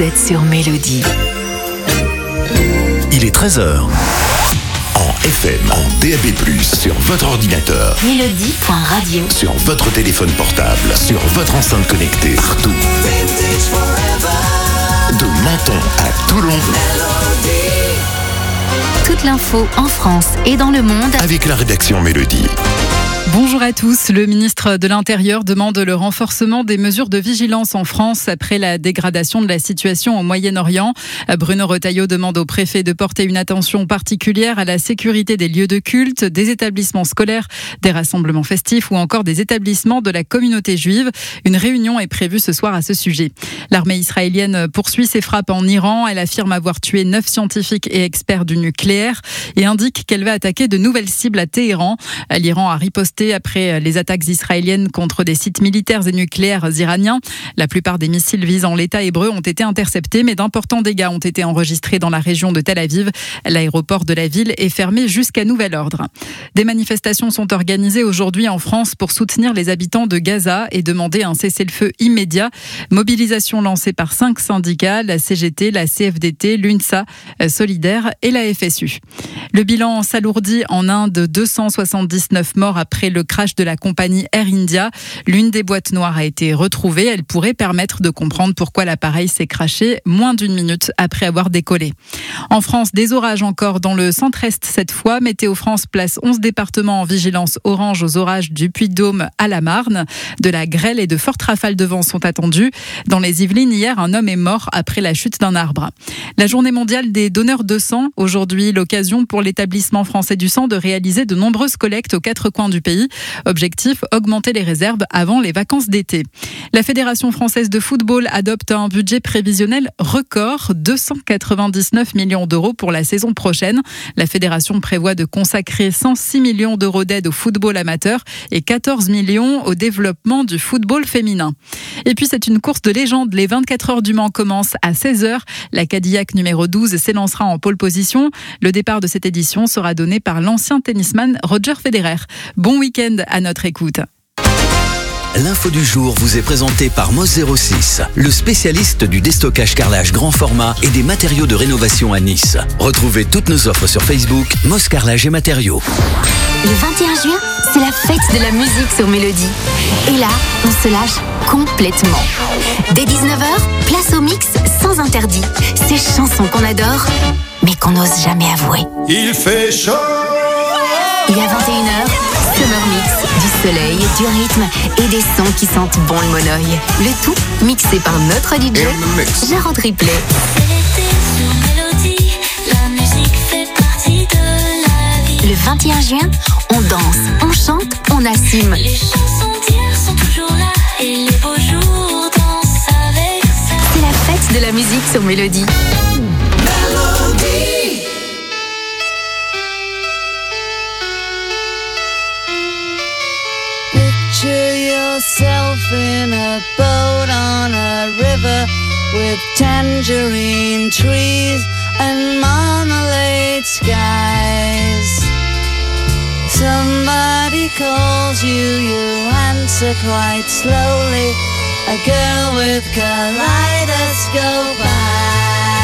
êtes sur Mélodie. Il est 13h. En FM, en DAB+, sur votre ordinateur. Mélodie.radio. Sur votre téléphone portable, sur votre enceinte connectée, partout. De Menton à Toulon. Toute l'info en France et dans le monde avec la rédaction Mélodie. Bonjour à tous. Le ministre de l'Intérieur demande le renforcement des mesures de vigilance en France après la dégradation de la situation au Moyen-Orient. Bruno Retailleau demande au préfet de porter une attention particulière à la sécurité des lieux de culte, des établissements scolaires, des rassemblements festifs ou encore des établissements de la communauté juive. Une réunion est prévue ce soir à ce sujet. L'armée israélienne poursuit ses frappes en Iran. Elle affirme avoir tué 9 scientifiques et experts du nucléaire et indique qu'elle va attaquer de nouvelles cibles à Téhéran. L'Iran a riposté après les attaques israéliennes contre des sites militaires et nucléaires iraniens. La plupart des missiles visant l'État hébreu ont été interceptés, mais d'importants dégâts ont été enregistrés dans la région de Tel Aviv. L'aéroport de la ville est fermé jusqu'à nouvel ordre. Des manifestations sont organisées aujourd'hui en France pour soutenir les habitants de Gaza et demander un cessez-le-feu immédiat. Mobilisation lancée par 5 syndicats, la CGT, la CFDT, l'UNSA, Solidaire et la FSU. Le bilan s'alourdit en Inde, 279 morts après le crash de la compagnie Air India. L'une des boîtes noires a été retrouvée. Elle pourrait permettre de comprendre pourquoi l'appareil s'est crashé moins d'une minute après avoir décollé. En France, des orages encore dans le centre-est cette fois. Météo France place 11 départements en vigilance orange aux orages du Puy-de-Dôme à la Marne. De la grêle et de fortes rafales de vent sont attendues. Dans les Yvelines, hier, un homme est mort après la chute d'un arbre. La journée mondiale des donneurs de sang. Aujourd'hui, l'occasion pour l'établissement français du sang de réaliser de nombreuses collectes aux 4 coins du pays. Objectif, augmenter les réserves avant les vacances d'été. La Fédération française de football adopte un budget prévisionnel record, 299 millions d'euros pour la saison prochaine. La fédération prévoit de consacrer 106 millions d'euros d'aide au football amateur et 14 millions au développement du football féminin. Et puis c'est une course de légende. Les 24 heures du Mans commencent à 16h. La Cadillac numéro 12 s'élancera en pole position. Le départ de cette édition sera donné par l'ancien tennisman Roger Federer. Bon week-end à notre écoute. L'info du jour vous est présentée par Moss06, le spécialiste du déstockage carrelage grand format et des matériaux de rénovation à Nice. Retrouvez toutes nos offres sur Facebook, Moss Carrelage et Matériaux. Le 21 juin, c'est la fête de la musique sur Mélodie. Et là, on se lâche complètement. Dès 19h, place au mix sans interdit. Ces chansons qu'on adore, mais qu'on n'ose jamais avouer. Il fait chaud. Et à 21h, Summer Mix, du soleil, du rythme et des sons qui sentent bon le monoeil. Le tout mixé par notre DJ, Jarod Ripley. Le 21 juin, on danse, on chante, on assume. Les chansons d'hier sont toujours là et les beaux jours dansent avec ça. C'est la fête de la musique sur Mélodie. Picture yourself in a boat on a river with tangerine trees and marmalade skies. Somebody calls you, you answer quite slowly. A girl with kaleidoscope eyes.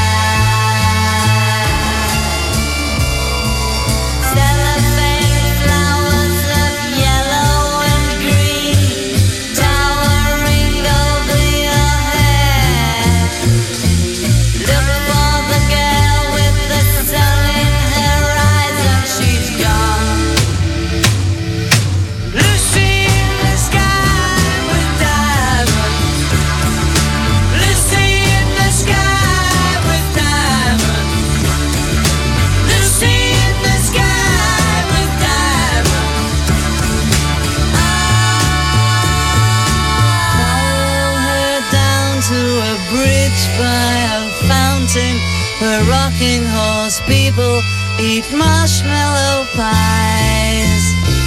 Where rocking horse people eat marshmallow pies.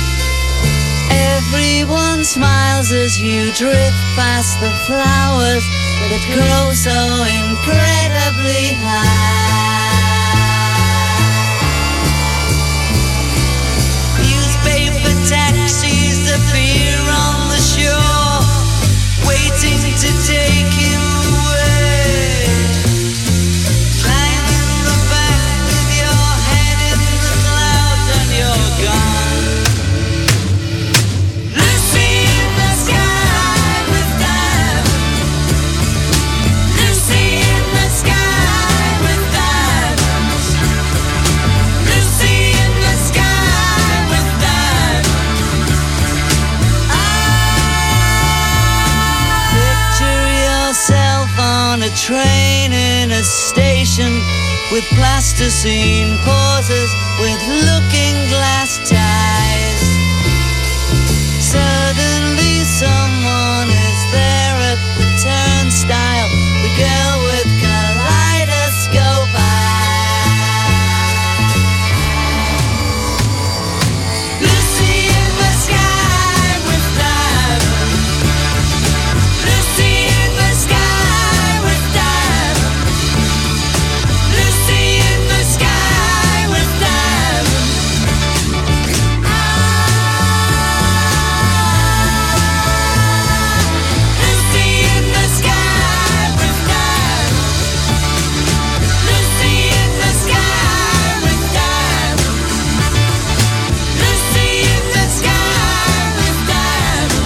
Everyone smiles as you drift past the flowers that grow so incredibly high. Newspaper taxis appear on the shore, waiting to take you away. with plasticine pauses, with looking glass ties. Suddenly someone is there at the turnstile, the girl with kaleidoscope eyes. Lucy in the sky with diamonds. Lucy in the sky with diamonds. Lucy in the sky with diamonds. Lucy in the sky with diamonds. Lucy in the sky with diamonds. Lucy in the sky with diamonds.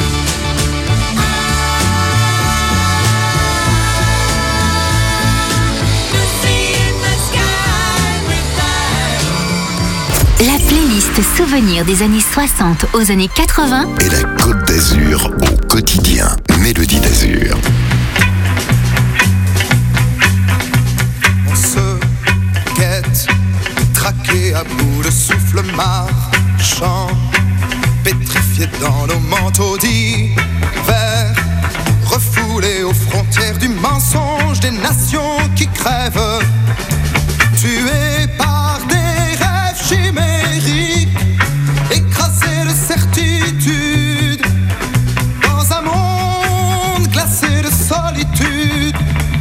Lucy in the sky with diamonds. La playlist Souvenirs des années 60 aux années 80 Et la Côte d'Azur au quotidien. Mélodie d'Azur. On se guette, traqué à bout de souffle marchand, pétrifié dans nos manteaux d'hiver, refoulés aux frontières du mensonge des nations qui crèvent, tués par des rêves chimériques, écrasés de certitude, dans un monde glacé de solitude.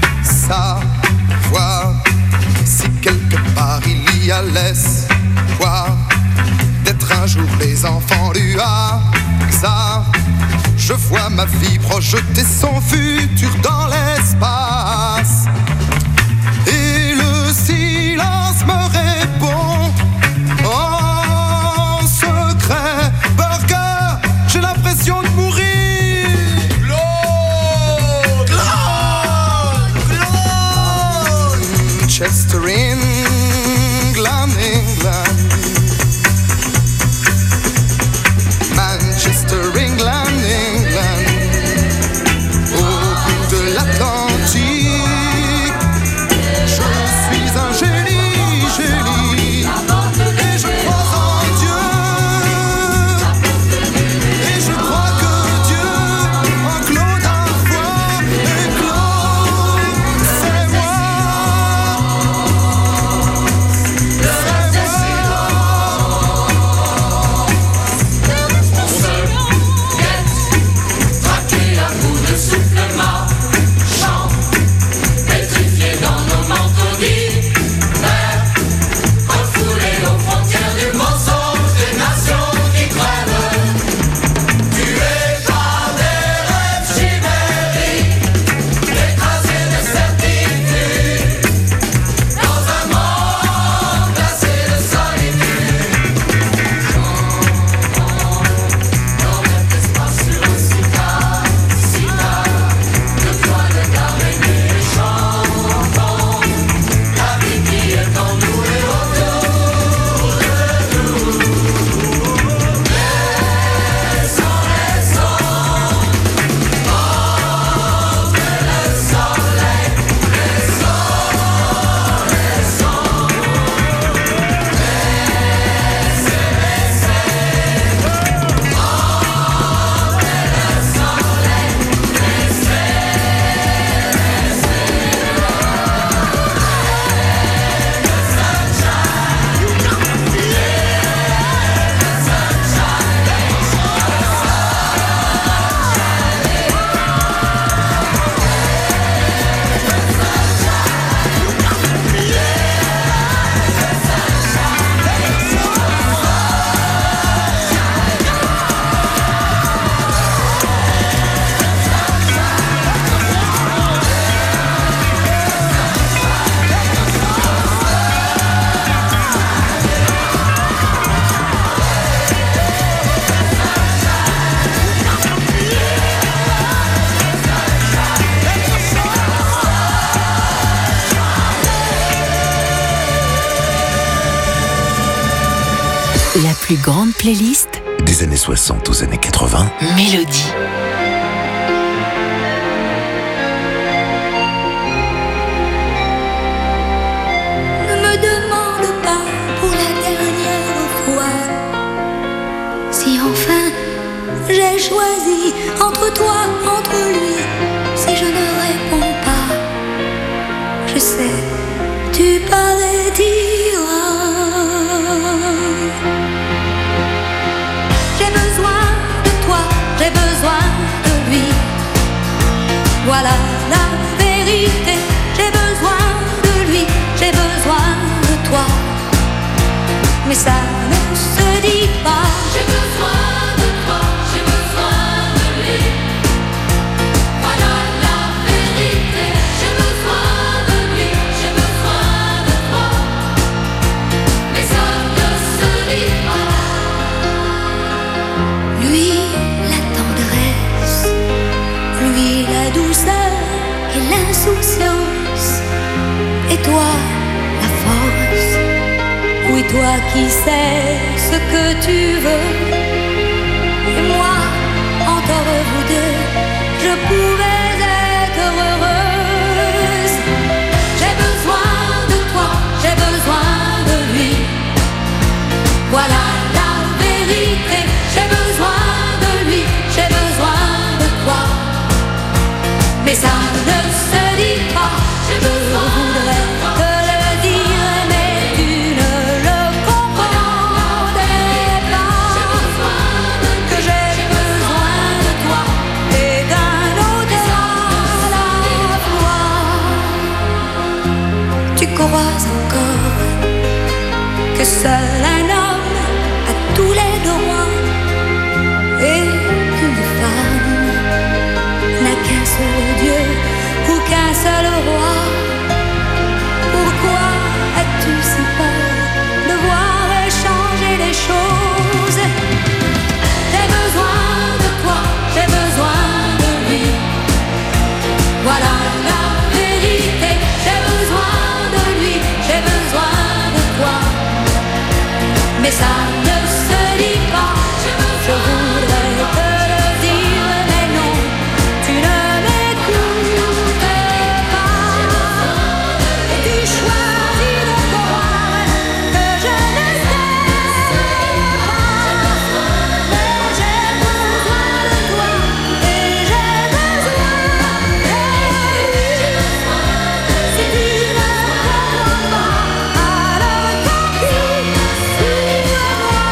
Savoir si quelque part il y a l'espoir d'être un jour les enfants du hasard. Je vois ma vie projeter son futur dans l'espace, et le silence me répond en secret. Burger, j'ai l'impression de mourir. Manchester, England, England. Manchester, England, England. Au bout de l'Atlantique, je suis un génie, génie. Et je crois en Dieu. Et je crois que Dieu enclos d'un foi éclos. C'est moi. La plus grande playlist Des années 60 aux années 80. Mélodie. choisi entre toi, entre lui. Si je ne réponds pas, je sais, tu partiras. J'ai besoin de toi, j'ai besoin de lui. Voilà la vérité. J'ai besoin de lui, j'ai besoin de toi. Mais ça ne se dit pas. J'ai besoin de toi, j'ai besoin de lui. Voilà la vérité. J'ai besoin de lui, j'ai besoin de toi. Mais ça ne se dit pas. Lui, la tendresse, lui, la douceur et l'insouciance. Et toi, la force. Oui, toi qui sais ce que tu veux. Et moi, entre vous deux, je pouvais être heureuse. J'ai besoin de toi, j'ai besoin de lui. Voilà la vérité. J'ai besoin de lui, j'ai besoin de toi. Mais ça ne se dit pas. Je voudrais te le dire, mais tu ne le comprendrais pas. Que j'ai besoin de toi et d'un autre à la fois. Tu crois encore que seul un homme a tous les droits et qu'une femme n'a qu'un seul Dieu ou qu'un seul roi. Pourquoi as-tu si peur de voir changer les choses? J'ai besoin de toi, j'ai besoin de lui. Voilà la vérité. J'ai besoin de lui, j'ai besoin de toi. Mais ça ne se dit pas. Je voudrais te le dire, mais non, tu ne m'écoutes pas. Et tu choisis de croire que je ne sais pas. Mais j'ai besoin de toi et j'ai besoin de lui. Si tu ne comprends pas, alors tant pis, suis-moi.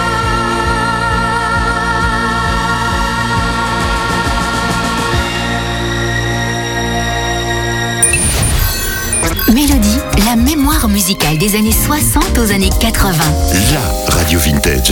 Mélodie, la mémoire musicale des années 60 aux années 80. La radio vintage.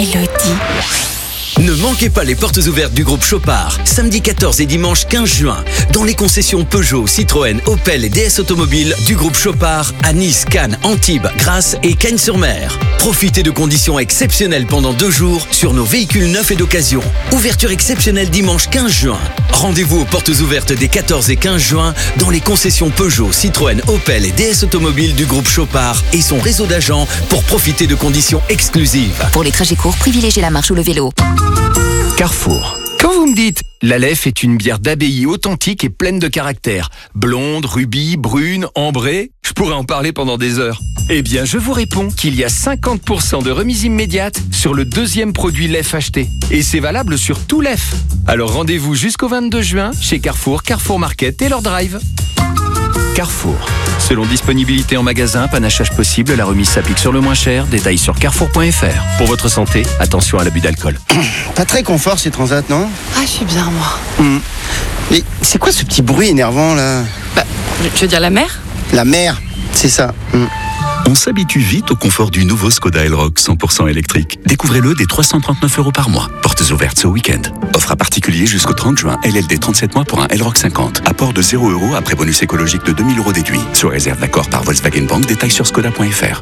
Mélodie. Ne manquez pas les portes ouvertes du groupe Chopard, samedi 14 et dimanche 15 juin, dans les concessions Peugeot, Citroën, Opel et DS Automobiles du groupe Chopard à Nice, Cannes, Antibes, Grasse et Cagnes-sur-Mer. Profitez de conditions exceptionnelles pendant 2 jours sur nos véhicules neufs et d'occasion. Ouverture exceptionnelle dimanche 15 juin. Rendez-vous aux portes ouvertes des 14 et 15 juin dans les concessions Peugeot, Citroën, Opel et DS Automobiles du groupe Chopard et son réseau d'agents pour profiter de conditions exclusives. Pour les trajets courts, privilégiez la marche ou le vélo. Carrefour. Quand vous me dites « l'Aleph est une bière d'abbaye authentique et pleine de caractère, blonde, rubis, brune, ambrée », je pourrais en parler pendant des heures. Eh bien, je vous réponds qu'il y a 50% de remise immédiate sur le 2e produit Lef acheté. Et c'est valable sur tout Lef. Alors rendez-vous jusqu'au 22 juin chez Carrefour, Carrefour Market et leur drive. Carrefour. Selon disponibilité en magasin, panachage possible, la remise s'applique sur le moins cher. Détails sur carrefour.fr. Pour votre santé, attention à l'abus d'alcool. Pas très confort ces transats, non? Ah, je suis bien, moi. Mais c'est quoi ce petit bruit énervant, là? Bah, tu veux dire la mer? La mer, c'est ça. On s'habitue vite au confort du nouveau Skoda Elroq 100% électrique. Découvrez-le dès 339 € par mois. Portes ouvertes ce week-end. Offre à particulier jusqu'au 30 juin. LLD 37 mois pour un Elroq 50. Apport de 0 € après bonus écologique de 2000 € déduit. Sous réserve d'accord par Volkswagen Bank. Détails sur skoda.fr.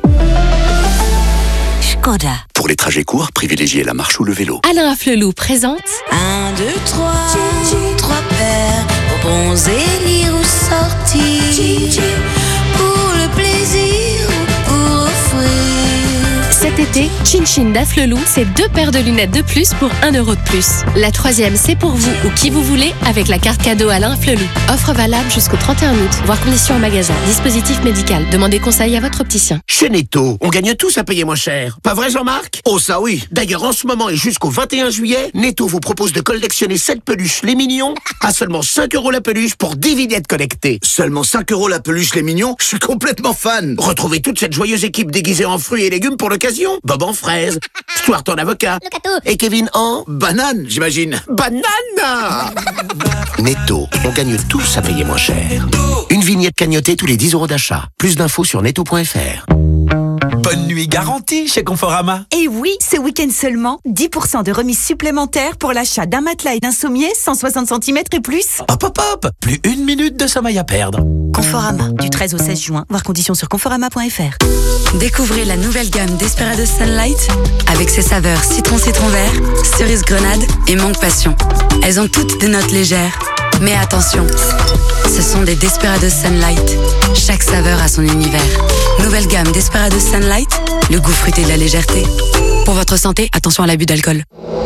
Skoda. Pour les trajets courts, privilégiez la marche ou le vélo. Alain Afflelou présente 1, 2, 3, 3 paires pour bronzer, lire ou sortir. Pour le plaisir ou pour offrir. cet été, Chin Chin d'Afflelou, c'est 2 paires de lunettes de plus pour 1 € de plus. La 3e, c'est pour vous ou qui vous voulez avec la carte cadeau Alain Afflelou. Offre valable jusqu'au 31 août, voire conditions en magasin. Dispositif médical. Demandez conseil à votre opticien. Chez Netto, on gagne tous à payer moins cher. Pas vrai, Jean-Marc? Oh, ça oui. D'ailleurs, en ce moment et jusqu'au 21 juillet, Netto vous propose de collectionner 7 peluches les mignons à seulement 5 € la peluche pour 10 vignettes connectées. Seulement 5 € la peluche les mignons? Je suis complètement fan. Retrouvez toute cette joyeuse équipe déguisée en fruits et légumes pour l'occasion. Bob en fraise, Stuart en avocat, et Kevin en banane, j'imagine. banane. Netto, on gagne tous à payer moins cher. Une vignette cagnotée tous les 10 € d'achat. Plus d'infos sur netto.fr. Bonne nuit garantie chez Conforama. Et oui, ce week-end seulement, 10% de remise supplémentaire pour l'achat d'un matelas et d'un sommier 160 cm et plus. Hop hop hop, plus 1 minute de sommeil à perdre. Conforama, du 13 au 16 juin, voir conditions sur conforama.fr. Découvrez la nouvelle gamme Desperados Sunlight avec ses saveurs citron vert, cerise grenade et mangue passion. Elles ont toutes des notes légères. Mais attention, ce sont des Desperados Sunlight. Chaque saveur a son univers. Nouvelle gamme Desperados Sunlight, le goût fruité de la légèreté. Pour votre santé, attention à l'abus d'alcool.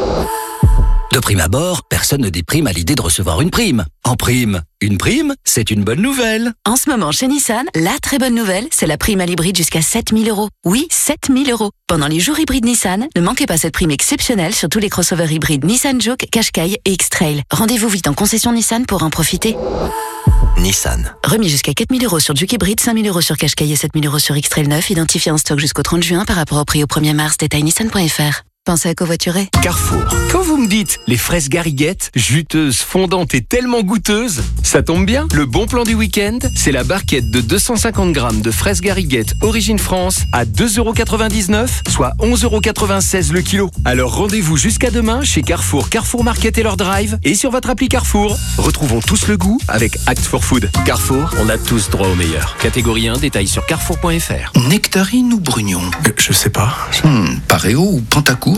De prime abord, personne ne déprime à l'idée de recevoir une prime. En prime, une prime, c'est une bonne nouvelle. En ce moment, chez Nissan, la très bonne nouvelle, c'est la prime à l'hybride jusqu'à 7 000 €. Oui, 7 000 €. Pendant les jours hybrides Nissan, ne manquez pas cette prime exceptionnelle sur tous les crossovers hybrides Nissan Juke, Qashqai et X-Trail. Rendez-vous vite en concession Nissan pour en profiter. Nissan. Remis jusqu'à 4 000 € sur Juke hybride, 5 000 € sur Qashqai et 7 000 € sur X-Trail 9, identifié en stock jusqu'au 30 juin par rapport au prix au 1er mars. Détail nissan.fr. Pensez à covoiturer. Carrefour. Quand vous me dites les fraises gariguettes, juteuses, fondantes et tellement goûteuses, ça tombe bien. Le bon plan du week-end, c'est la barquette de 250 grammes de fraises gariguettes Origine France à 2,99 €, soit 11,96 € le kilo. Alors rendez-vous jusqu'à demain chez Carrefour, Carrefour Market et leur drive et sur votre appli Carrefour. Retrouvons tous le goût avec Act for Food. Carrefour, on a tous droit au meilleur. Catégorie 1, détail sur carrefour.fr. Nectarine ou Brugnon? Je sais pas. Pareo ou Pantacourt?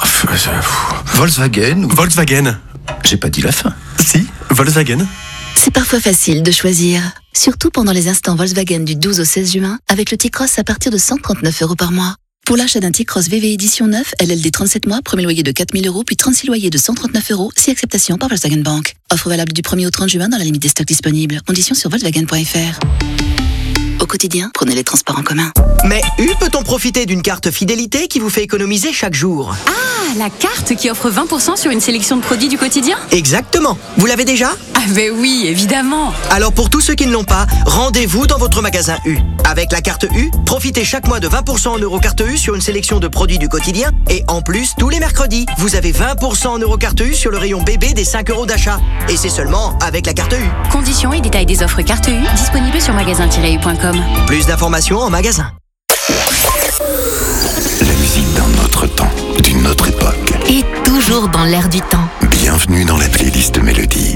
Volkswagen ou... Volkswagen. J'ai pas dit la fin. Si, Volkswagen. C'est parfois facile de choisir, surtout pendant les instants Volkswagen du 12 au 16 juin, avec le T-Cross à partir de 139 € par mois. Pour l'achat d'un T-Cross VV édition 9, LLD 37 mois, premier loyer de 4 000 €, puis 36 loyers de 139 €, si acceptation par Volkswagen Bank. Offre valable du 1er au 30 juin dans la limite des stocks disponibles. Conditions sur Volkswagen.fr. Au quotidien, prenez les transports en commun. Mais peut-on profiter d'une carte fidélité qui vous fait économiser chaque jour? Ah, la carte qui offre 20% sur une sélection de produits du quotidien? Exactement. Vous l'avez déjà? Ah ben oui, évidemment. Alors pour tous ceux qui ne l'ont pas, rendez-vous dans votre magasin U. Avec la carte U, profitez chaque mois de 20% en Eurocarte U sur une sélection de produits du quotidien. Et en plus, tous les mercredis, vous avez 20% en Eurocarte U sur le rayon bébé des 5 € d'achat. Et c'est seulement avec la carte U. Conditions et détails des offres carte U disponibles sur magasin-u.com. Plus d'informations en magasin. La musique d'un autre temps, d'une autre époque. dans l'air du temps. Bienvenue dans la playlist Mélodie.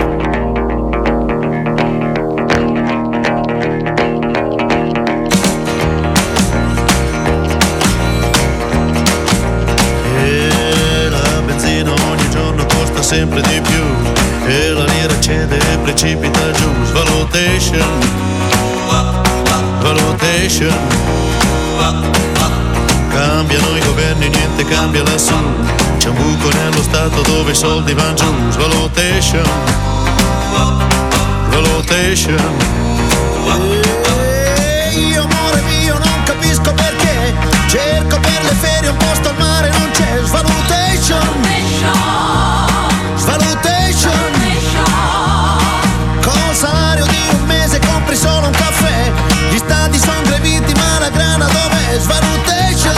Sempre di più e la lira cede e precipita giù. Svalutation, valutation. Cambiano i governi, niente cambia lassù. C'è un buco nello stato dove i soldi van giù. Svalutation, valutation. Io amore mio non capisco perché cerco per le ferie un posto al mare non c'è. Svalutation, Svalutation. Col salario di un mese compri solo un caffè. Gli stati sono greviti ma la grana dov'è? Svalutation,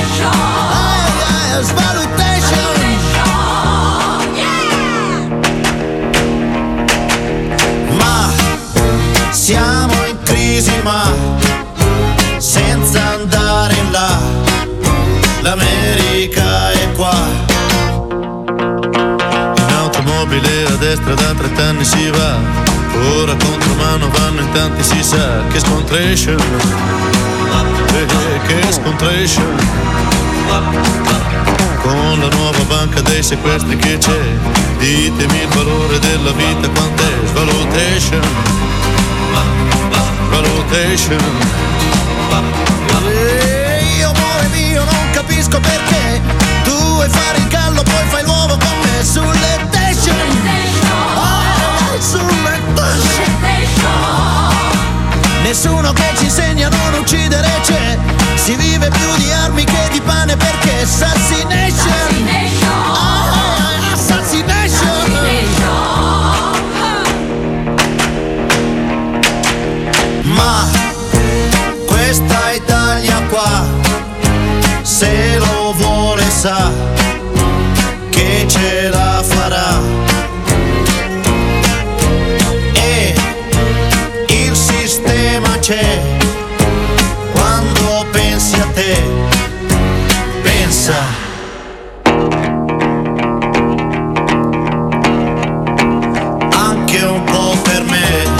Svalutation. Ma siamo in crisi ma senza andare in là. L'America è qua. A destra da 30 anni si va, ora contromano vanno in tanti, si sa che scontration, che scontration. Con la nuova banca dei sequestri che c'è, ditemi il valore della vita quant'è. Svalutation, valutation. Io amore mio non capisco perché tu vuoi fare il gallo poi fai l'uovo con me sulle station. Sulle nessuno che ci insegna a non uccidere c'è. Si vive più di armi che di pane perché assassination, assassination. Ma questa Italia qua se lo vuole sa che ce la farà. C'è quando pensi a te, pensa. Anche un po' per me.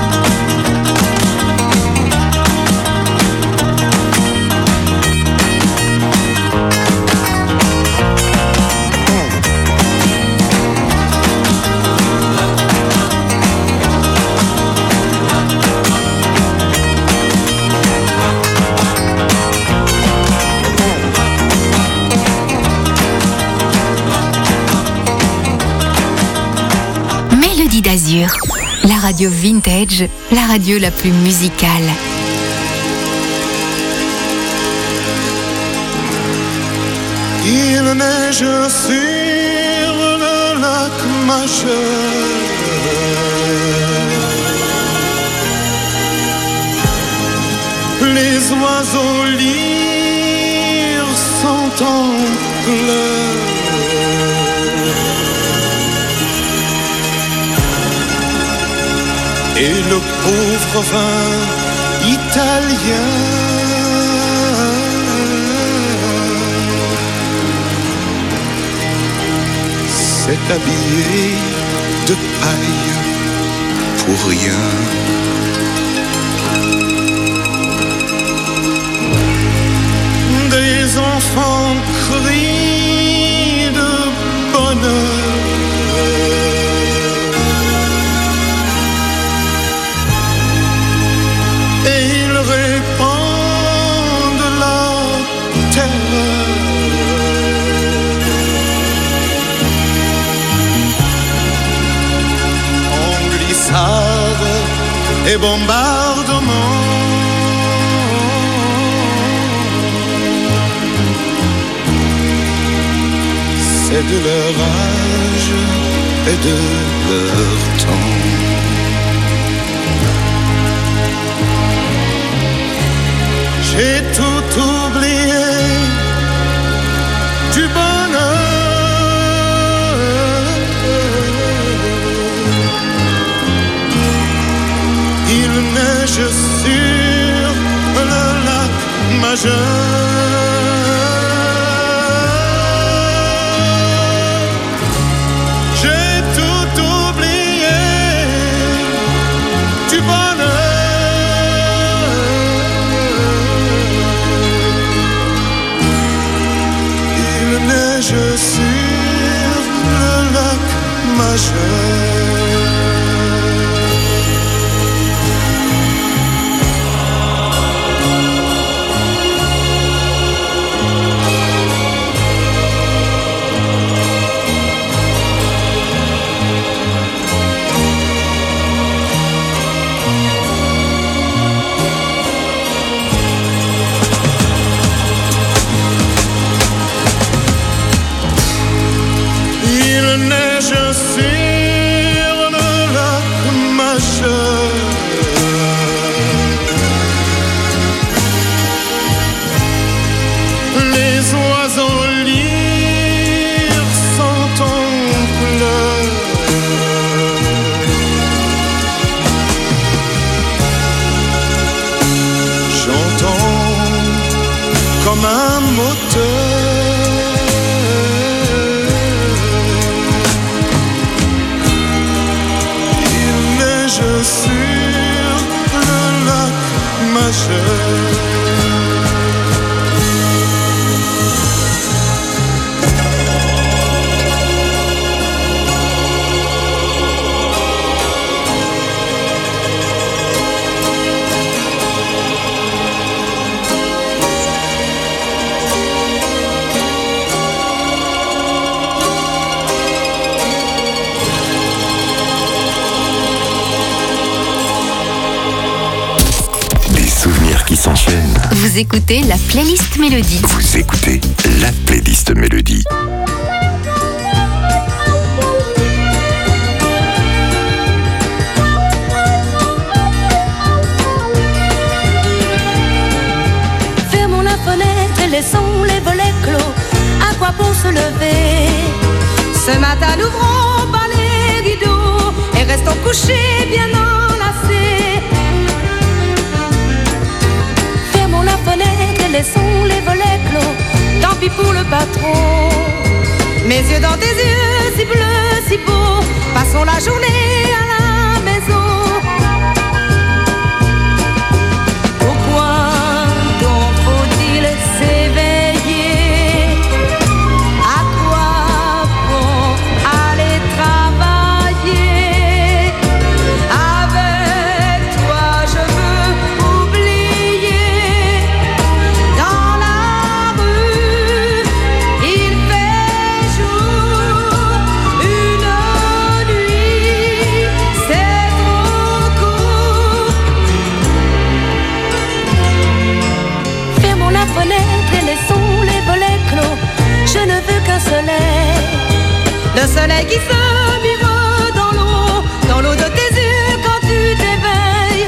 d'Azur, la radio vintage, la radio la plus musicale. Il neige sur le lac Majeur. Les oiseaux lyres sont en pleurs. Et le pauvre vin italien s'est habillé de paille pour rien. Des enfants crient de bonheur. Et ils répandent la terreur. En glissade et bombardement. C'est de leur âge et de leur temps. J'ai tout oublié du bonheur. Il neige sur le lac Majeur. Il neige sur le lac Majeur. Les oiseaux lyres sont en pleurs. J'entends comme un moteur. Sur le lac Majeur. Qui s'enchaînent. Vous écoutez la playlist Mélodie. Vous écoutez la playlist Mélodie. Fermons la fenêtre et laissons les volets clos. À quoi bon se lever? Ce matin, n'ouvrons pas les rideaux et restons couchés bien enlacés. La fenêtre et laissons les volets clos. Tant pis pour le patron. Mes yeux dans tes yeux, si bleus, si beaux. Passons la journée à la maison. Pourquoi donc faut-il s'éveiller? À quoi bon aller travailler? Avec toi je veux oublier. Je ne veux qu'un soleil, le soleil qui se mire dans l'eau de tes yeux quand tu t'éveilles.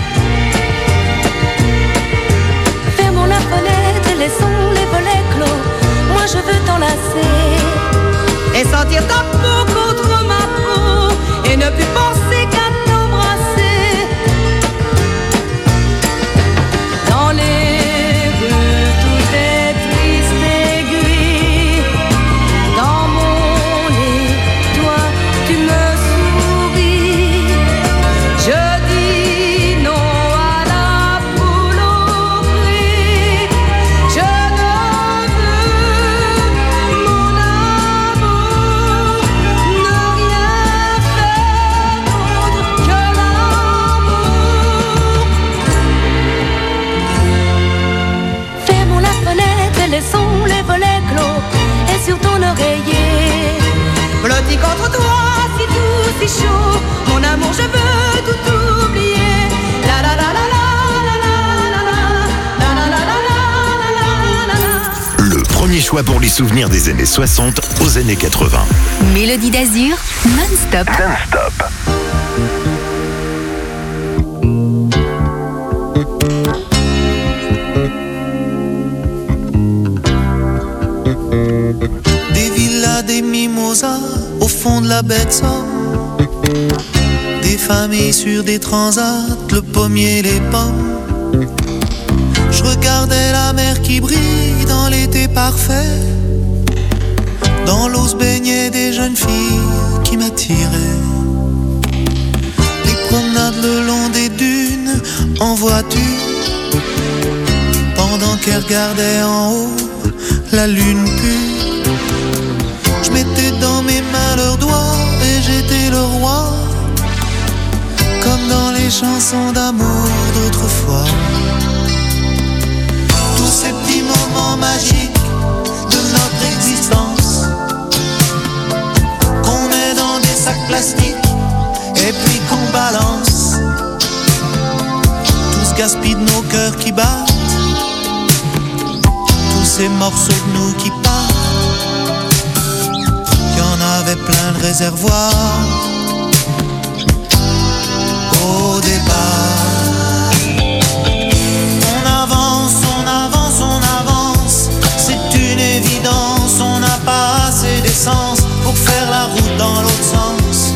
Fermons la fenêtre et laissons les volets clos. Moi je veux t'enlacer et sentir ta peau contre ma peau et ne plus penser qu'à t'embrasser. Dans les rues tout est triste et gris. Dans mon lit, toi tu me souris. Je dis non à la foule au cri. Je ne veux, mon amour, ne rien faire d'autre que l'amour. Fermons la fenêtre et laissons les volets clos. Et sur ton oreiller, blotti contre toi, si doux, si chaud. Mon amour, je veux tout oublier. La la la la la la la la la la la la la la. Le premier choix pour les souvenirs des années 60 aux années 80. Mélodie d'Azur, non-stop. Non-stop. Des villas, des mimosas au fond de la baie de Somme. Des familles sur des transats, le pommier, les pommes. Je regardais la mer qui brille dans l'été parfait. Dans l'eau se baignaient des jeunes filles qui m'attiraient. Les promenades le long des dunes en voiture. Pendant qu'elle regardait en haut la lune pure. Je mettais dans mes mains leurs doigts et j'étais est le roi, comme dans les chansons d'amour d'autrefois. Tous ces petits moments magiques de notre existence, qu'on met dans des sacs plastiques et puis qu'on balance. Tout ce gaspille de nos cœurs qui battent, tous ces morceaux de nous qui partent. Il y en avait plein de réservoirs au départ. On avance, on avance, on avance, c'est une évidence. On n'a pas assez d'essence pour faire la route dans l'autre sens.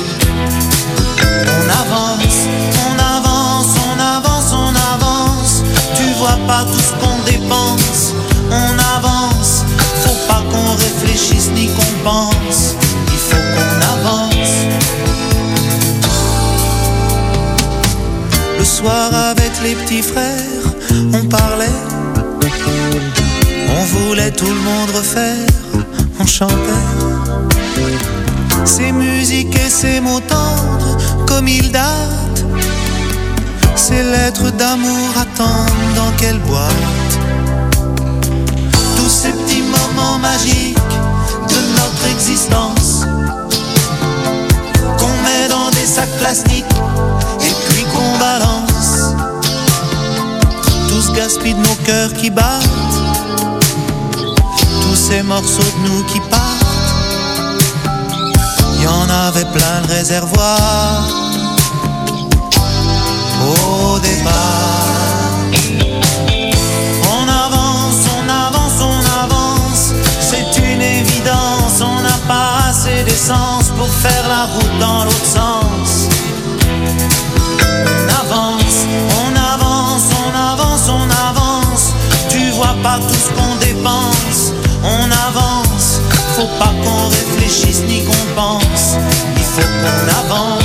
On avance, on avance, on avance, on avance. Tu vois pas tout ce qu'on dépense. On avance, faut pas qu'on réfléchisse ni qu'on pense. Il faut qu'on avance. Le soir avec les petits frères, on parlait, on voulait tout le monde refaire, on chantait ces musiques et ces mots tendres comme ils datent. Ces lettres d'amour attendent dans quelle boîte? Tous ces petits moments magiques de notre existence, qu'on met dans des sacs plastiques et puis qu'on balance. Tout ce gaspille de nos cœurs qui battent, tous ces morceaux de nous qui partent. Il y en avait plein de réservoirs au départ. On avance, on avance, on avance, c'est une évidence. On n'a pas assez d'essence pour faire la route dans l'autre sens. On avance, on avance, on avance, on avance. Tu vois pas tout ce qu'on dépense. On avance, faut pas qu'on réfléchisse ni qu'on pense. Il faut qu'on avance.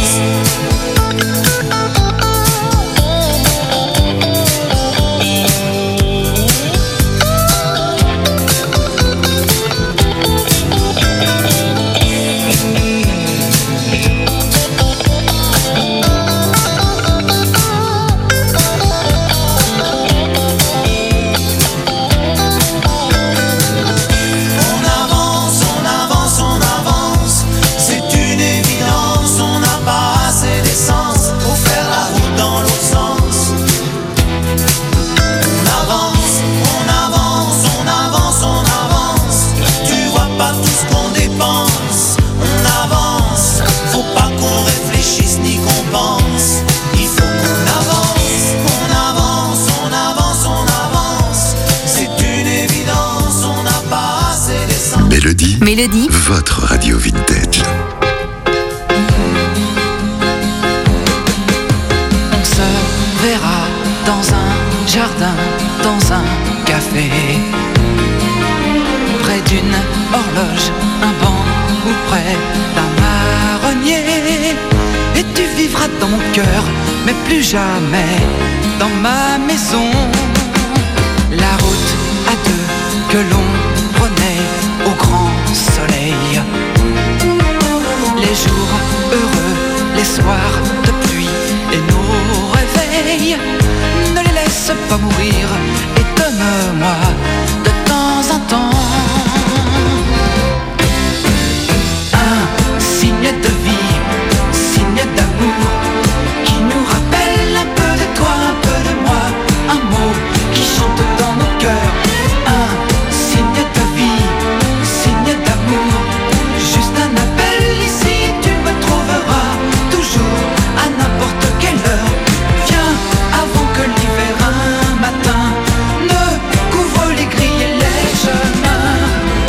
Mélodie, votre radio vintage. On se verra dans un jardin, dans un café, près d'une horloge, un banc ou près d'un marronnier. Et tu vivras dans mon cœur, mais plus jamais dans ma maison. La route à deux que l'on prenait au grand soleil, les jours heureux, les soirs de pluie et nos réveils. Ne les laisse pas mourir et donne-moi de temps en temps un signe de vie, signe d'amour qui nous rappelle un peu de toi, un peu de moi, un mot qui chante dans nos cœurs. Un signe de vie, signe d'amour, juste un appel ici, tu me trouveras toujours à n'importe quelle heure. Viens avant que l'hiver un matin ne couvre les grilles et les chemins.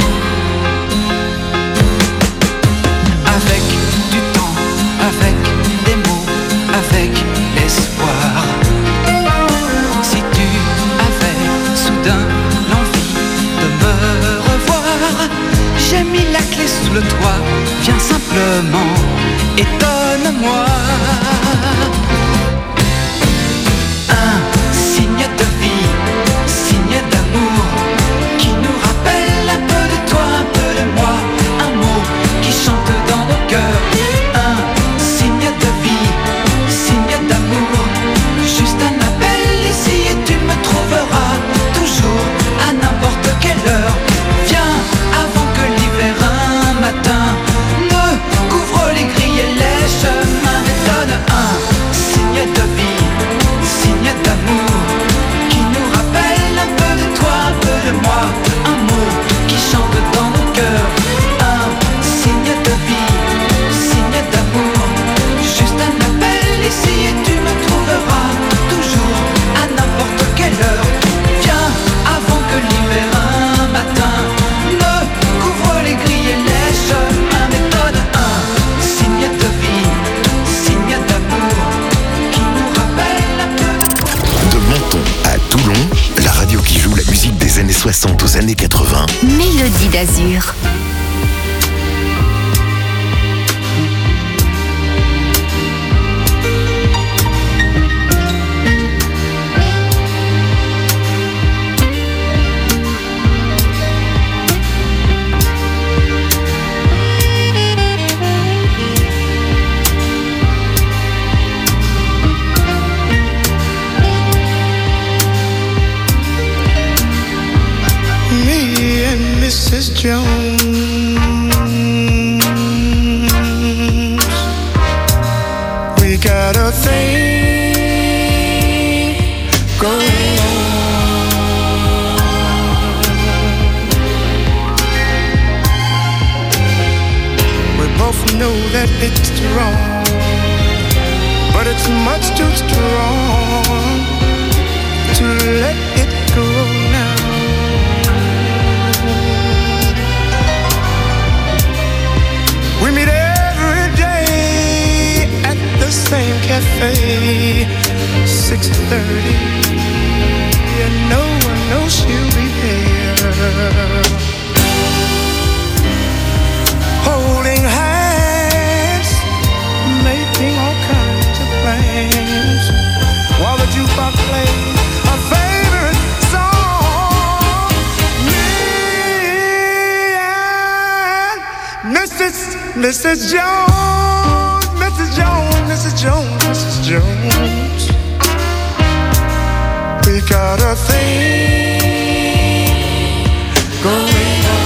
Avec du temps, avec des mots, avec l'espoir. Si tu avais soudain l'envie de me revoir, j'ai mis la clé sous le toit, viens simplement et donne-moi un signe de vie, signe d'amour qui nous rappelle un peu de toi, un peu de moi, un mot qui chante dans nos cœurs. Un 60 aux années 80. Mélodie d'Azur. Mrs. Jones, we got a thing going on. We both know that it's wrong, but it's much too strong to let it go now. We meet every day at the same cafe, 6:30, and no one knows she'll be there. Holding hands, making all kinds of plans, while the jukebox plays our favorite song. Me and Mrs. Jones, Mrs. Jones, Mrs. Jones, Mrs. Jones, we got a thing going on.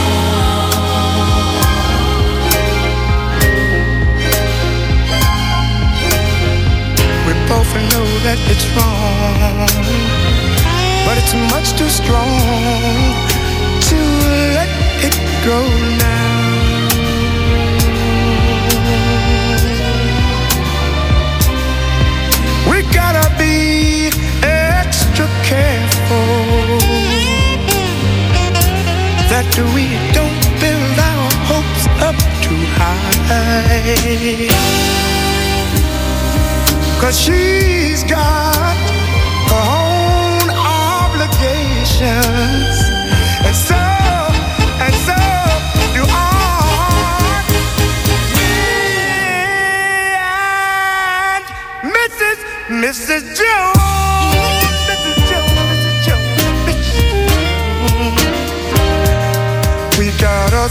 We both know that it's wrong, but it's much too strong to let it go now. We gotta be extra careful that we don't build our hopes up too high, 'cause she's got her own obligations, and so do I. Me and Mrs. Jones, Mrs. Jones, Mrs. Jones, Mrs. Jones, we got a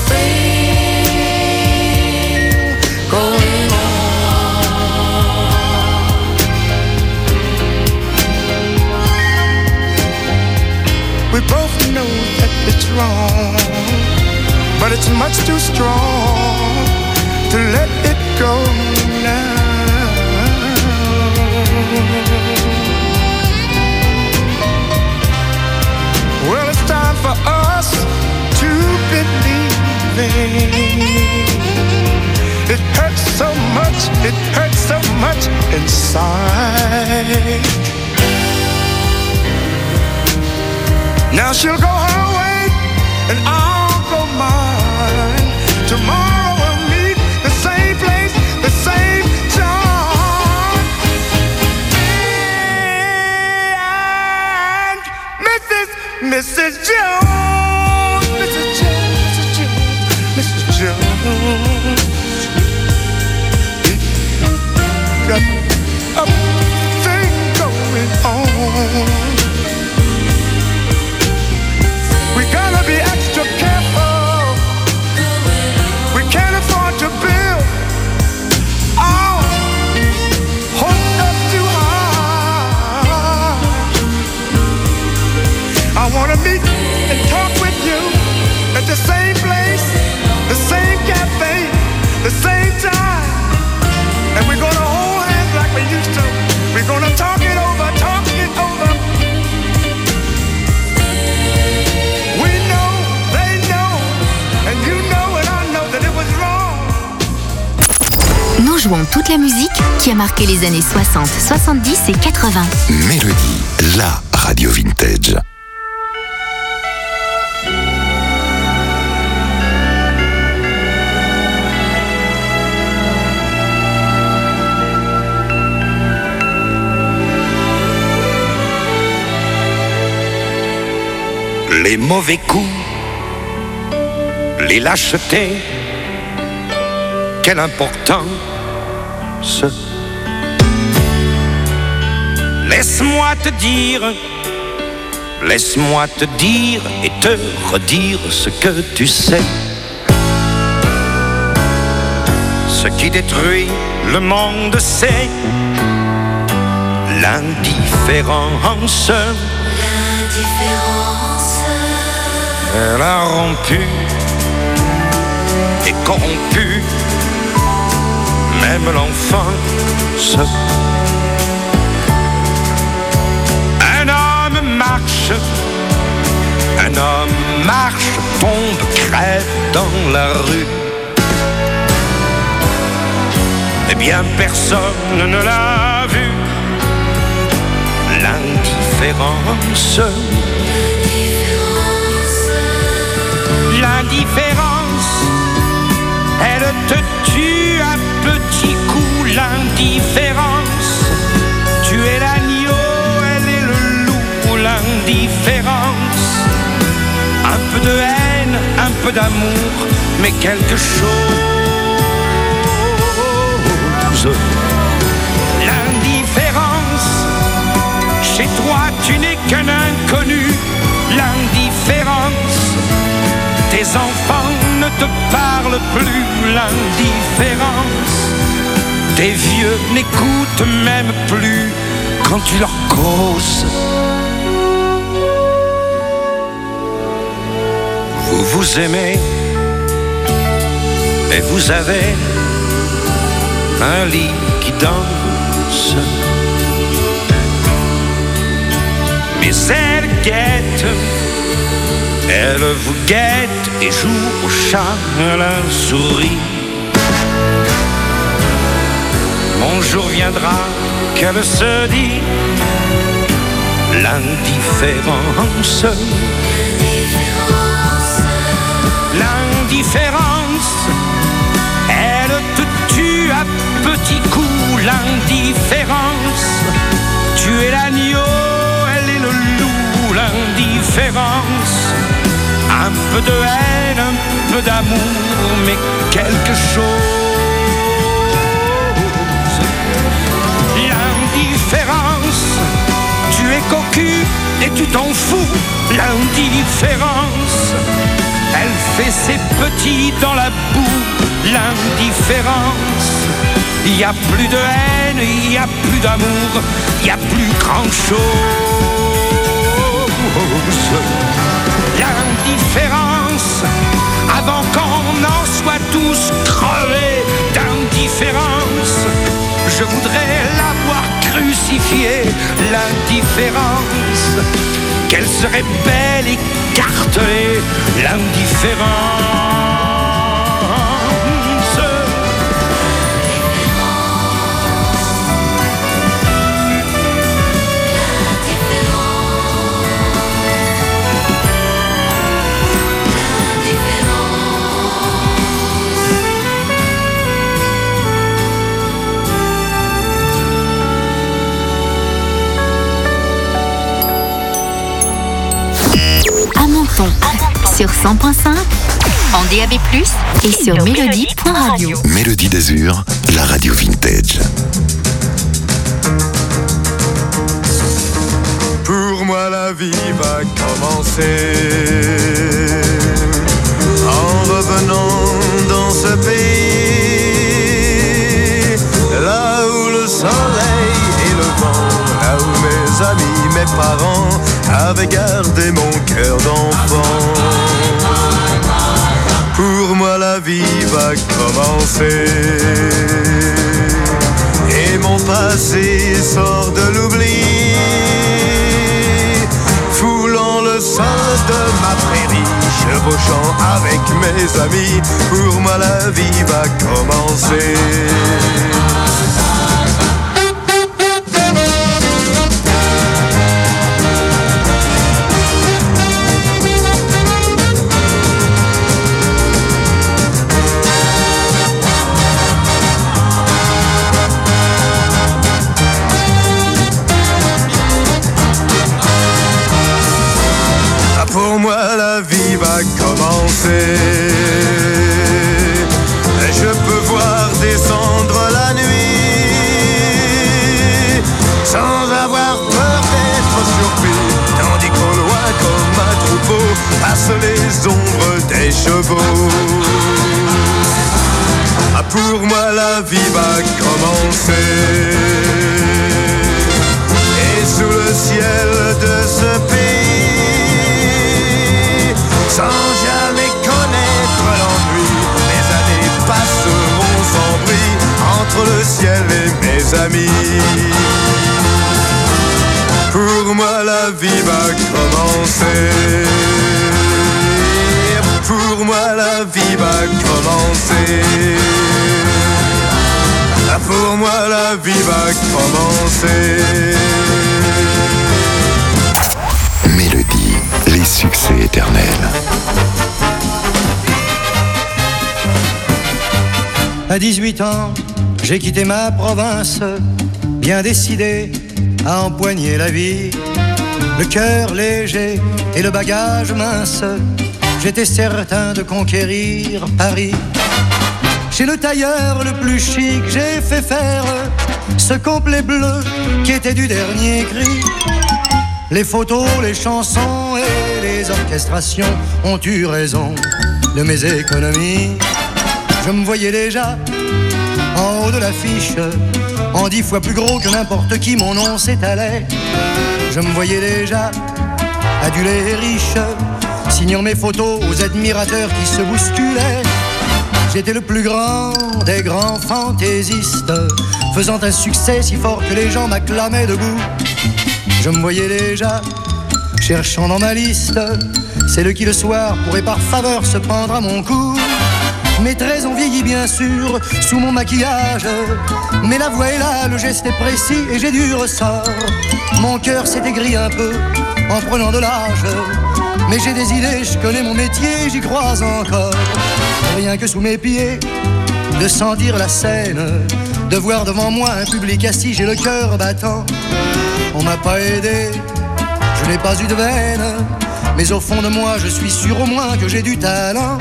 thing going on. We both know that it's wrong, but it's much too strong to let it go now. Well, it's time for us to believe it hurts so much inside. Now she'll go her way and I'll go mine. Tomorrow we'll meet the same place, the same time. And Mrs. Jones, Mrs. Jones, Mrs. Jones, Mrs. Jones, got a thing going on. We gotta be extra careful. We can't afford to build our hopes up too high. I wanna meet and talk with you at the same place, the same cafe, the same time. And we're gonna hold hands like we used to. We're gonna talk it over, talk it over. We know, they know, and you know and I know that it was wrong. Nous jouons toute la musique qui a marqué les années 60, 70 et 80. Mélodie, la radio vintage. les mauvais coups, les lâchetés, quelle importance. Laisse-moi te dire et te redire ce que tu sais. Ce qui détruit le monde, c'est l'indifférence. Elle a rompu et corrompu même l'enfance. Un homme marche, tombe, crève dans la rue. Eh bien personne ne l'a vu. L'indifférence. L'indifférence, elle te tue à petits coups. L'indifférence, tu es l'agneau, elle est le loup. L'indifférence, un peu de haine, un peu d'amour, mais quelque chose. L'indifférence, chez toi tu n'es qu'un inconnu. L'indifférence, tes enfants ne te parlent plus. L'indifférence, tes vieux n'écoutent même plus quand tu leur causes. Vous vous aimez et vous avez un lit qui danse, mais elle guette. Elle vous guette et joue au chat à la souris. Mon jour viendra qu'elle se dit l'indifférence. L'indifférence, elle te tue à petits coups. L'indifférence, tu es l'agneau, elle est le loup. L'indifférence, un peu de haine, un peu d'amour, mais quelque chose. L'indifférence, tu es cocu et tu t'en fous. L'indifférence, elle fait ses petits dans la boue. L'indifférence, il n'y a plus de haine, il n'y a plus d'amour, il n'y a plus grand chose. L'indifférence, avant qu'on en soit tous crevés d'indifférence, je voudrais l'avoir crucifiée. L'indifférence, qu'elle serait belle écartelée. L'indifférence. Sur 100.5, en DAB+, et sur mélodie.radio. Mélodie d'Azur, la radio vintage. Pour moi la vie va commencer en revenant dans ce pays, là où le soleil et le vent, là où mes amis, mes parents avaient gardé mon cœur d'enfant. Pour moi la vie va commencer et mon passé sort de l'oubli, foulant le sol de ma prairie, chevauchant avec mes amis. Pour moi la vie va commencer. Pour moi la vie va commencer. Je peux voir descendre la nuit sans avoir peur d'être surpris, tandis qu'au loin comme un troupeau passent les ombres des chevaux. Ah, pour moi la vie va commencer. Et sous le ciel de ce pays, sans jamais connaître l'ennui, mes années passeront sans bruit entre le ciel et mes amis. Pour moi la vie va commencer. Pour moi la vie va commencer. Pour moi la vie va commencer. Mélodie, les succès éternels. À 18 ans, j'ai quitté ma province, bien décidé à empoigner la vie. Le cœur léger et le bagage mince, j'étais certain de conquérir Paris. Chez le tailleur le plus chic, j'ai fait faire ce complet bleu qui était du dernier cri. Les photos, les chansons et les orchestrations ont eu raison de mes économies. Je me voyais déjà en haut de l'affiche, en 10 fois plus gros que n'importe qui, mon nom s'étalait. Je me voyais déjà adulé et riche, signant mes photos aux admirateurs qui se bousculaient. J'étais le plus grand des grands fantaisistes, faisant un succès si fort que les gens m'acclamaient debout. Je me voyais déjà cherchant dans ma liste celle qui le soir pourrait par faveur se prendre à mon cou. Mes traits ont vieilli bien sûr sous mon maquillage, mais la voix est là, le geste est précis et j'ai du ressort. Mon cœur s'est aigri un peu en prenant de l'âge, mais j'ai des idées, je connais mon métier, j'y crois encore. Rien que sous mes pieds, de sentir la scène, de voir devant moi un public assis, j'ai le cœur battant. On m'a pas aidé, je n'ai pas eu de veine, mais au fond de moi je suis sûr au moins que j'ai du talent.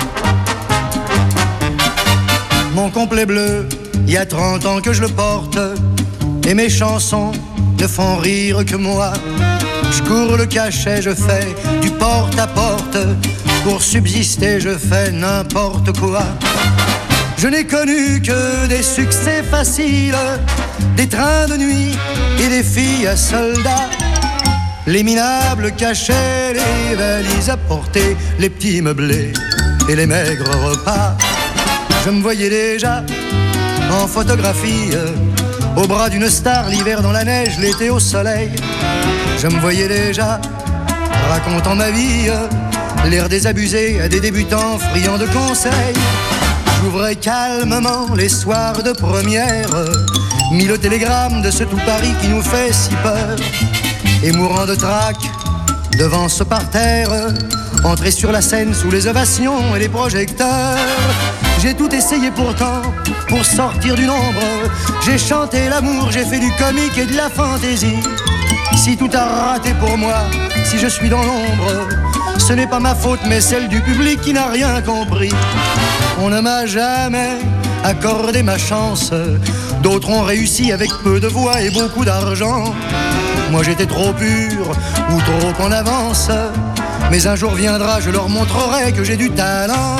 Mon complet bleu, il y a 30 ans que je le porte, et mes chansons ne font rire que moi. Je cours le cachet, je fais du porte-à-porte, pour subsister je fais n'importe quoi. Je n'ai connu que des succès faciles, des trains de nuit et des filles à soldats. Les minables cachets, les valises à porter, les petits meublés et les maigres repas. Je me voyais déjà en photographie, au bras d'une star, l'hiver dans la neige, l'été au soleil. Je me voyais déjà racontant ma vie, l'air désabusé à des débutants friands de conseils. J'ouvrais calmement les soirs de première, mis le télégramme de ce tout Paris qui nous fait si peur. Et mourant de trac devant ce parterre, entrer sur la scène sous les ovations et les projecteurs. J'ai tout essayé pourtant pour sortir du nombre. J'ai chanté l'amour, j'ai fait du comique et de la fantaisie. Si tout a raté pour moi, si je suis dans l'ombre, ce n'est pas ma faute mais celle du public qui n'a rien compris. On ne m'a jamais accordé ma chance, d'autres ont réussi avec peu de voix et beaucoup d'argent. Moi j'étais trop pur ou trop en avance, mais un jour viendra, je leur montrerai que j'ai du talent.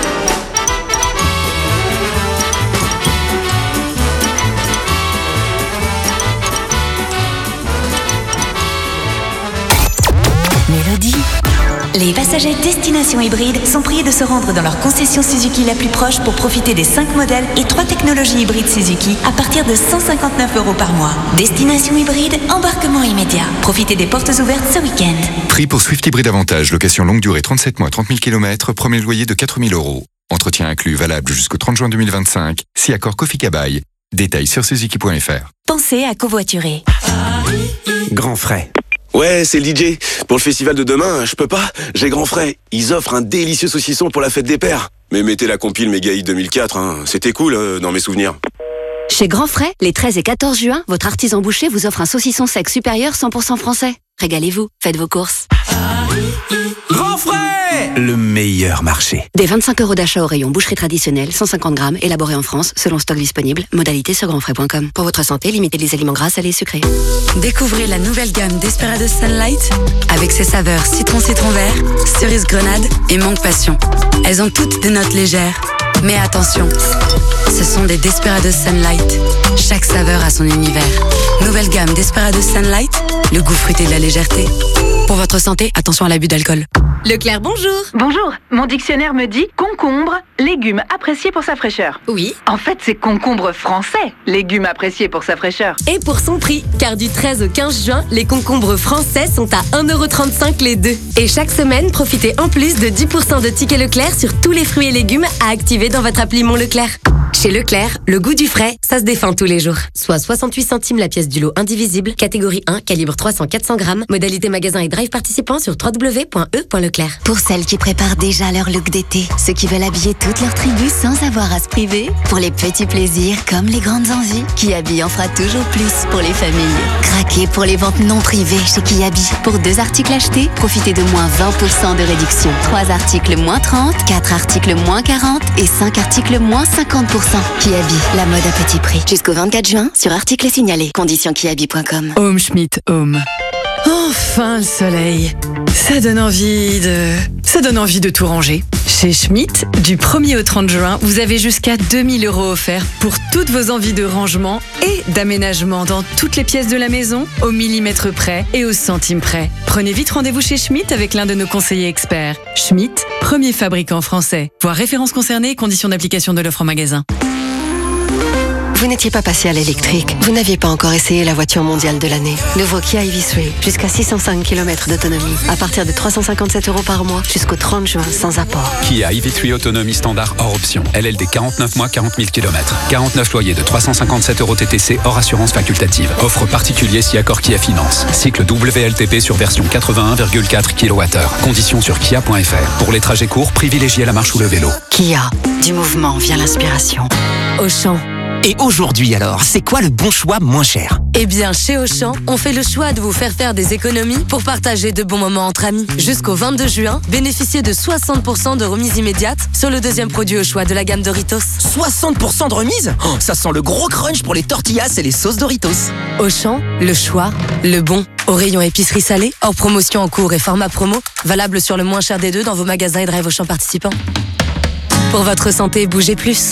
Mélodie. Les passagers destination hybride sont priés de se rendre dans leur concession Suzuki la plus proche pour profiter des 5 modèles et 3 technologies hybrides Suzuki à partir de 159 € par mois. Destination hybride, embarquement immédiat. Profitez des portes ouvertes ce week-end. Prix pour Swift Hybride Avantage, location longue durée 37 mois, 30 000 km, premier loyer de 4 000 €. Entretien inclus, valable jusqu'au 30 juin 2025. Si accord Kofi-Kabaï. Détails sur suzuki.fr. Pensez à covoiturer. Grand Frais. Ouais, c'est le DJ. Pour le festival de demain, je peux pas. J'ai Grand Frais. Ils offrent un délicieux saucisson pour la fête des pères. Mais mettez la compile Méga Hit 2004, hein. C'était cool dans mes souvenirs. Chez Grand Frais, les 13 et 14 juin, votre artisan boucher vous offre un saucisson sec supérieur 100% français. Régalez-vous, faites vos courses. Grand Frais, le meilleur marché. Des 25 € d'achat au rayon boucherie traditionnelle, 150 grammes, élaboré en France, selon stock disponible. Modalité sur grandfrais.com. Pour votre santé, limitez les aliments gras, salés et sucrés. Découvrez la nouvelle gamme Desperados Sunlight avec ses saveurs citron vert, cerise grenade et mangue passion. Elles ont toutes des notes légères. Mais attention, ce sont des Desperados Sunlight. Chaque saveur a son univers. Nouvelle gamme Desperados Sunlight, le goût fruité de la légèreté. Pour votre santé, attention à l'abus d'alcool. Leclerc, bonjour. Bonjour. Mon dictionnaire me dit concombre, légume apprécié pour sa fraîcheur. Oui. En fait, c'est concombre français, légume apprécié pour sa fraîcheur. Et pour son prix, car du 13 au 15 juin, les concombres français sont à 1,35 € les deux. Et chaque semaine, profitez en plus de 10% de tickets Leclerc sur tous les fruits et légumes à activer dans votre appli Mon Leclerc. Chez Leclerc, le goût du frais, ça se défend tous les jours. Soit 68 centimes la pièce du lot indivisible, catégorie 1, calibre 300-400 grammes, modalité magasin et drive participant sur www.e.leclerc. Pour celles qui préparent déjà leur look d'été, ceux qui veulent habiller toute leur tribu sans avoir à se priver, pour les petits plaisirs comme les grandes envies, Kiabi en fera toujours plus pour les familles. Craquez pour les ventes non privées chez Kiabi. Pour 2 articles achetés, profitez de moins 20% de réduction. 3 articles moins 30, 4 articles moins 40 et 5 articles moins 50%. Kiabi, la mode à petit prix. Jusqu'au 24 juin sur articles signalés. Conditions kiabi.com. Home Schmidt Home. Enfin le soleil. Ça donne envie de tout ranger. Chez Schmidt, du 1er au 30 juin, vous avez jusqu'à 2 000 € offerts pour toutes vos envies de rangement et d'aménagement dans toutes les pièces de la maison, au millimètre près et au centime près. Prenez vite rendez-vous chez Schmidt avec l'un de nos conseillers experts. Schmidt, premier fabricant français. Voir références concernées et conditions d'application de l'offre en magasin. Vous n'étiez pas passé à l'électrique. Vous n'aviez pas encore essayé la voiture mondiale de l'année. Nouveau Kia EV3, jusqu'à 605 km d'autonomie. À partir de 357 € par mois, jusqu'au 30 juin, sans apport. Kia EV3 autonomie standard hors option. LLD 49 mois, 40 000 km. 49 loyers de 357 € TTC hors assurance facultative. Offre particulier si accord Kia Finance. Cycle WLTP sur version 81,4 kWh. Conditions sur kia.fr. Pour les trajets courts, privilégiez la marche ou le vélo. Kia, du mouvement vient l'inspiration. Auchan. Et aujourd'hui alors, c'est quoi le bon choix moins cher? Eh bien, chez Auchan, on fait le choix de vous faire des économies pour partager de bons moments entre amis. Jusqu'au 22 juin, bénéficiez de 60% de remise immédiate sur le deuxième produit au choix de la gamme Doritos. 60% de remise? Oh, ça sent le gros crunch pour les tortillas et les sauces Doritos. Auchan, le choix, le bon. Au rayon épicerie salée, hors promotion en cours et format promo, valable sur le moins cher des deux dans vos magasins et drive Auchan participants. Pour votre santé, bougez plus.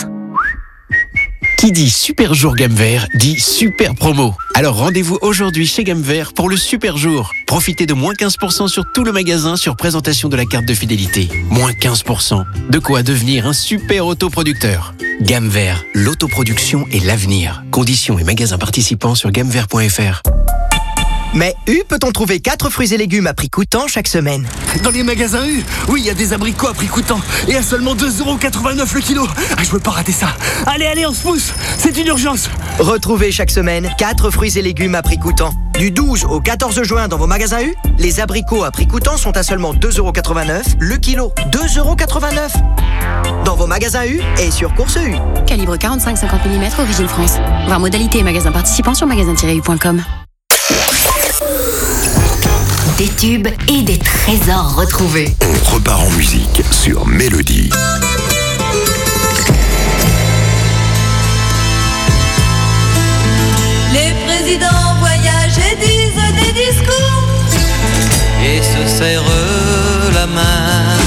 Qui dit super jour gamme vert dit super promo. Alors rendez-vous aujourd'hui chez Gamme Vert pour le super jour. Profitez de moins 15% sur tout le magasin sur présentation de la carte de fidélité. Moins 15%. De quoi devenir un super autoproducteur. Gamme Vert, l'autoproduction et l'avenir. Conditions et magasins participants sur gammevert.fr. Mais U peut-on trouver 4 fruits et légumes à prix coûtant chaque semaine? Dans les magasins U, oui, il y a des abricots à prix coûtant et à seulement 2,89 € le kilo. Ah, je veux pas rater ça. Allez, on se pousse, c'est une urgence. Retrouvez chaque semaine 4 fruits et légumes à prix coûtant. Du 12 au 14 juin dans vos magasins U, les abricots à prix coûtant sont à seulement 2,89 € le kilo. 2,89 € dans vos magasins U et sur Course U. Calibre 45-50 mm, origine France. Voir modalité et magasins participants sur magasin-u.com. Des tubes et des trésors retrouvés. On repart en musique sur Mélodie. Les présidents voyagent et disent des discours et se serrent la main.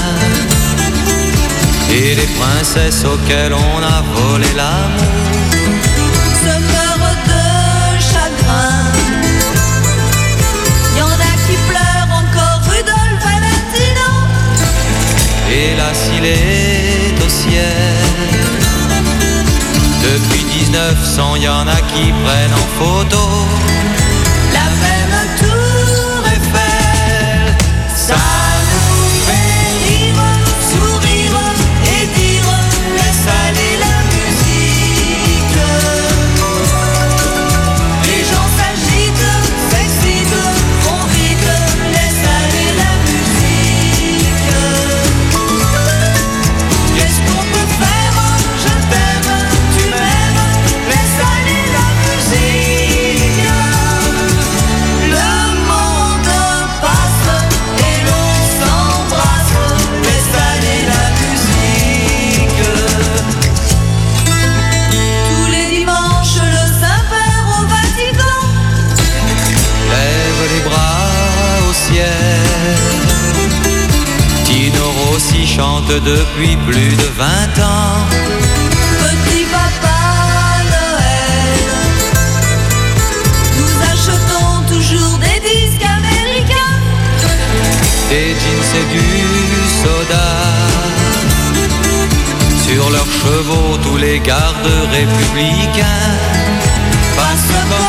Et les princesses auxquelles on a volé l'amour se meurent de chagrin. Y en a qui pleurent encore Rudolph Valentino. Et là s'il est au ciel, depuis 1900 y en a qui prennent en photo la même tour Eiffel. Ça nous fait rire, sourire et dire laisse aller la musique. Les gens s'agitent, s'excitent, font vite, laisse aller la musique. Qu'est-ce qu'on peut faire? Je t'aime, tu m'aimes, laisse aller la musique. aussi chante depuis plus de 20 ans. Petit papa Noël, nous achetons toujours des disques américains, Des jeans et du soda. Sur leurs chevaux tous les gardes républicains passent